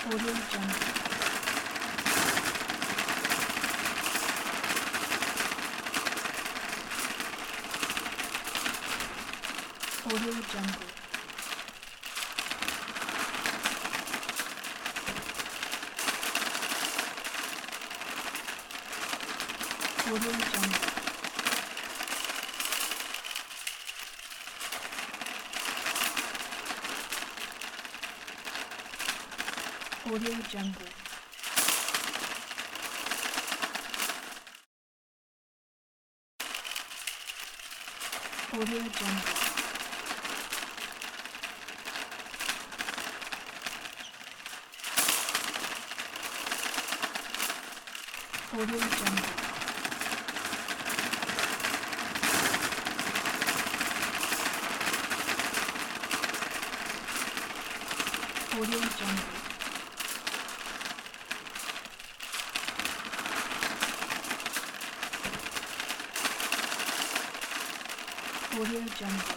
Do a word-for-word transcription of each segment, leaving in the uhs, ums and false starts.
Audio Jungle. Audio Jungle. Audio Jungle. Audio Jungle. Audio Jungle. Audio Jungle. Audio Jungle. Audio Jungle.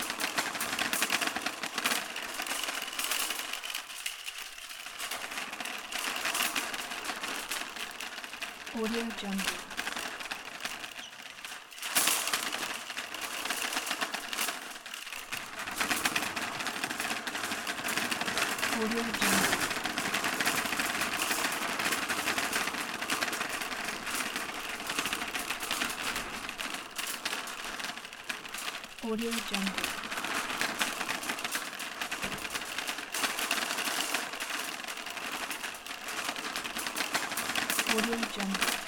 Audio Jungle. Audio Jungle. Audio Jungle. Audio Jungle.